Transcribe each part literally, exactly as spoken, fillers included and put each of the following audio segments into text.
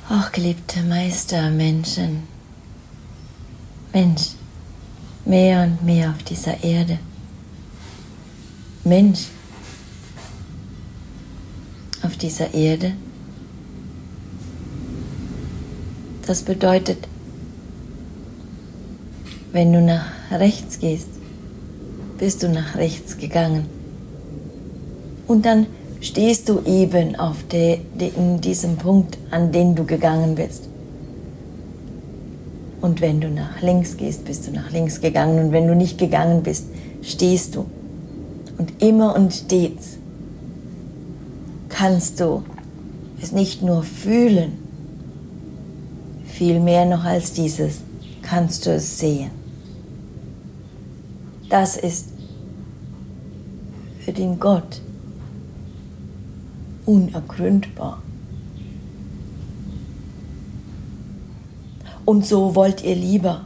Hochgeliebte Meister, Menschen, Mensch, mehr und mehr auf dieser Erde. Mensch, auf dieser Erde. Das bedeutet, wenn du nach rechts gehst, bist du nach rechts gegangen. Und dann stehst du eben auf de, de, in diesem Punkt, an den du gegangen bist. Und wenn du nach links gehst, bist du nach links gegangen. Und wenn du nicht gegangen bist, stehst du. Und immer und stets kannst du es nicht nur fühlen, viel mehr noch als dieses, kannst du es sehen. Das ist für den Gott unergründbar. Und so wollt ihr lieber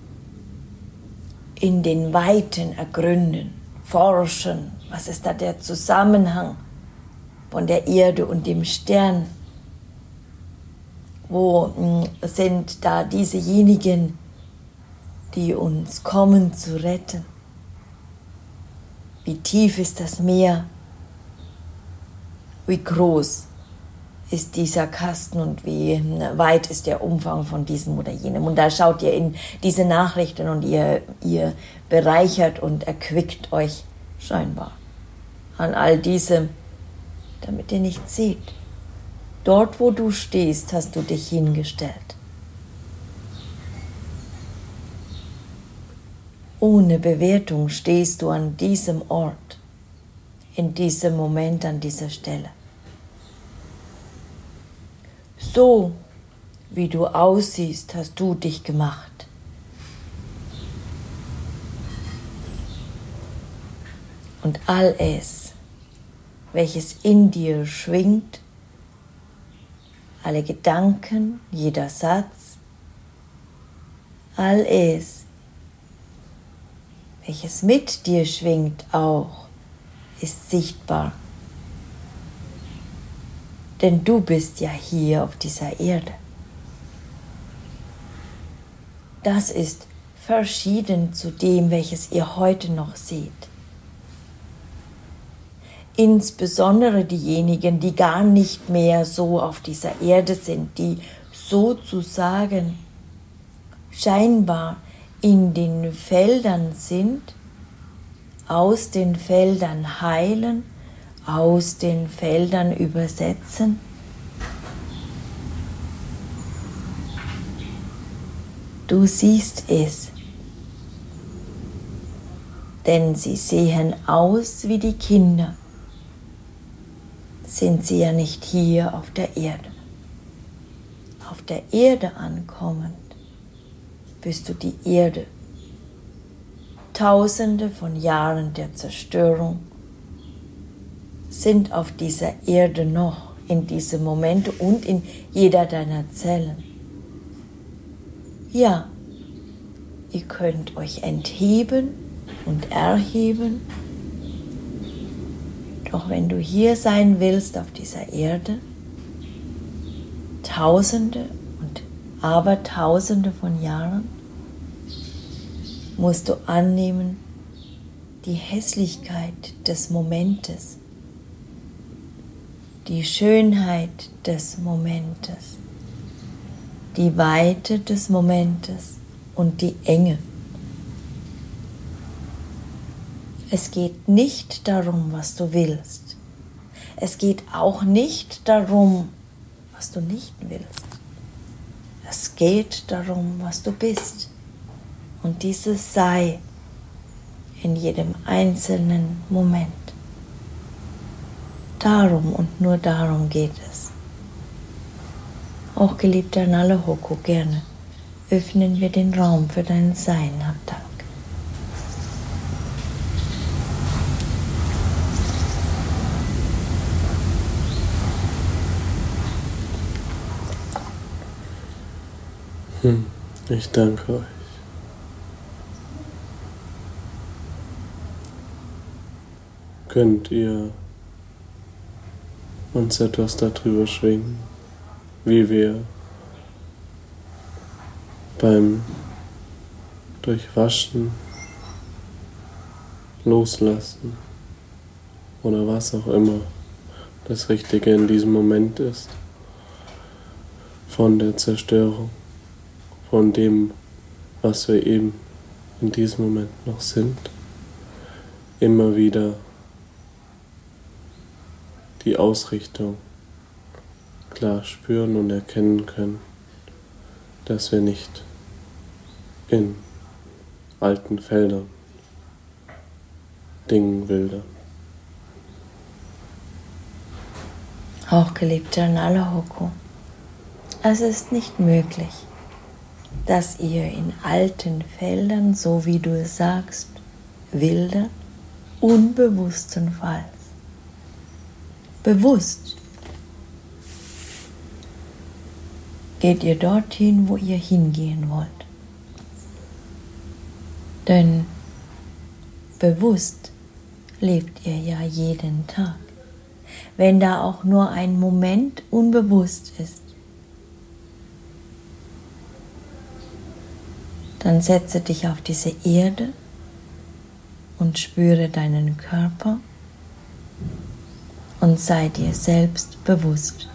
in den Weiten ergründen, forschen, was ist da der Zusammenhang von der Erde und dem Stern? Wo sind da diesejenigen, die uns kommen zu retten? Wie tief ist das Meer? Wie groß ist dieser Kasten und wie weit ist der Umfang von diesem oder jenem? Und da schaut ihr in diese Nachrichten und ihr, ihr bereichert und erquickt euch scheinbar an all diesem, damit ihr nicht seht. Dort, wo du stehst, hast du dich hingestellt. Ohne Bewertung stehst du an diesem Ort, in diesem Moment, an dieser Stelle. So wie du aussiehst, hast du dich gemacht. Und all es, welches in dir schwingt, alle Gedanken, jeder Satz, all es, welches mit dir schwingt auch, ist sichtbar. Denn du bist ja hier auf dieser Erde. Das ist verschieden zu dem, welches ihr heute noch seht. Insbesondere diejenigen, die gar nicht mehr so auf dieser Erde sind, die sozusagen scheinbar in den Feldern sind, aus den Feldern heilen, aus den Feldern übersetzen. Du siehst es, denn sie sehen aus wie die Kinder. Sind sie ja nicht hier auf der Erde. Auf der Erde ankommend bist du die Erde. Tausende von Jahren der Zerstörung sind auf dieser Erde noch in diesem Moment und in jeder deiner Zellen. Ja, ihr könnt euch entheben und erheben. Doch wenn du hier sein willst auf dieser Erde, Tausende und Abertausende von Jahren, musst du annehmen die Hässlichkeit des Momentes, die Schönheit des Momentes, die Weite des Momentes und die Enge. Es geht nicht darum, was du willst. Es geht auch nicht darum, was du nicht willst. Es geht darum, was du bist. Und dieses sei in jedem einzelnen Moment. Darum und nur darum geht es. Auch geliebter Nalehoku, gerne öffnen wir den Raum für dein Sein. Hab Dank. Hm, ich danke euch. Könnt ihr uns etwas darüber schwingen, wie wir beim Durchwaschen, Loslassen oder was auch immer das Richtige in diesem Moment ist, von der Zerstörung, von dem, was wir eben in diesem Moment noch sind, immer wieder die Ausrichtung klar spüren und erkennen können, dass wir nicht in alten Feldern Dingen wildern. Hochgeliebter Nalahoko, es ist nicht möglich, dass ihr in alten Feldern, so wie du es sagst, wildert, unbewusstenfalls. Bewusst geht ihr dorthin, wo ihr hingehen wollt. Denn bewusst lebt ihr ja jeden Tag. Wenn da auch nur ein Moment unbewusst ist, dann setze dich auf diese Erde und spüre deinen Körper und sei dir selbst bewusst.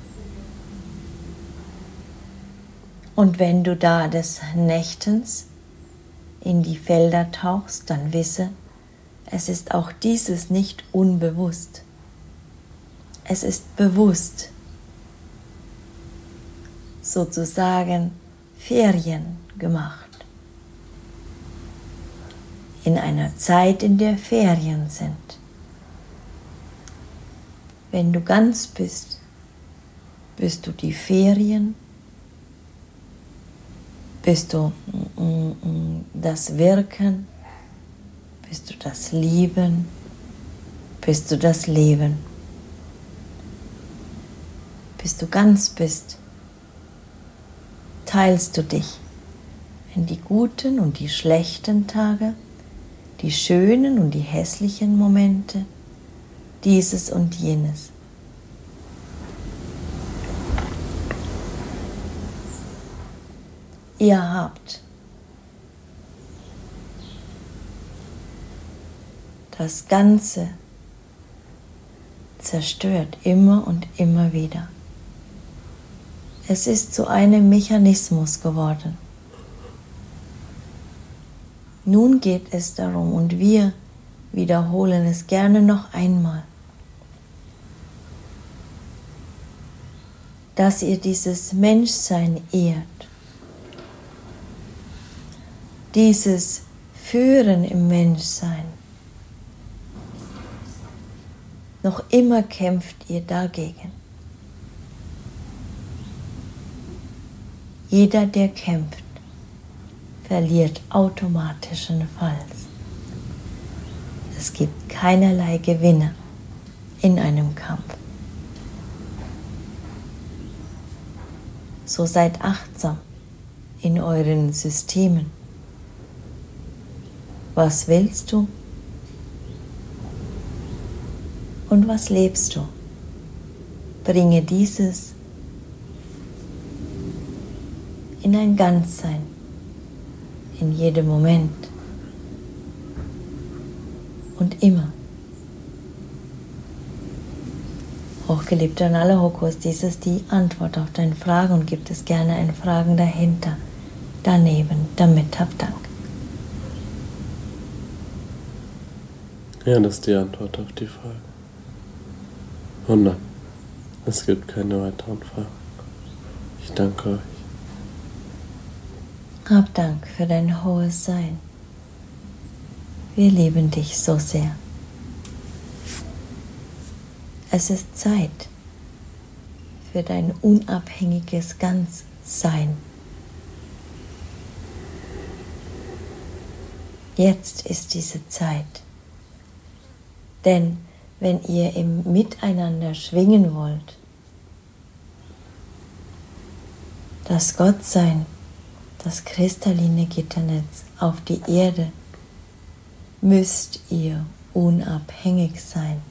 Und wenn du da des Nächtens in die Felder tauchst, dann wisse, es ist auch dieses nicht unbewusst. Es ist bewusst, sozusagen Ferien gemacht. In einer Zeit, in der Ferien sind. Wenn du ganz bist, bist du die Ferien, bist du das Wirken, bist du das Lieben, bist du das Leben. Bis du ganz bist, teilst du dich in die guten und die schlechten Tage, die schönen und die hässlichen Momente, dieses und jenes. Ihr habt das Ganze zerstört immer und immer wieder. Es ist zu einem Mechanismus geworden. Nun geht es darum, und wir wiederholen es gerne noch einmal, dass ihr dieses Menschsein ehrt, dieses Führen im Menschsein. Noch immer kämpft ihr dagegen. Jeder, der kämpft, verliert automatischen-Falls. Es gibt keinerlei Gewinner in einem Kampf. So seid achtsam in euren Systemen. Was willst du? Und was lebst du? Bringe dieses in ein Ganzsein, in jedem Moment und immer. Hochgeliebter Nalahoko, ist dieses die Antwort auf deine Frage und gibt es gerne ein Fragen dahinter, daneben, damit hab Dank. Ja, das ist die Antwort auf die Frage. Und nein, es gibt keine weiteren Fragen. Ich danke euch. Hab Dank für dein hohes Sein. Wir lieben dich so sehr. Es ist Zeit für dein unabhängiges Ganzsein. Jetzt ist diese Zeit. Denn wenn ihr im Miteinander schwingen wollt, das Gottsein, das kristalline Gitternetz auf die Erde, müsst ihr unabhängig sein.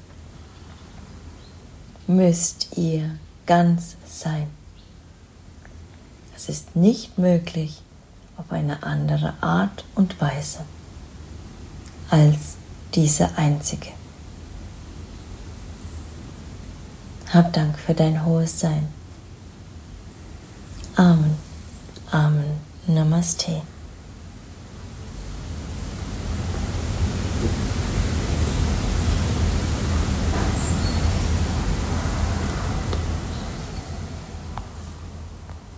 Müsst ihr ganz sein. Es ist nicht möglich, auf eine andere Art und Weise als diese einzige. Hab Dank für dein hohes Sein. Amen. Amen. Namaste.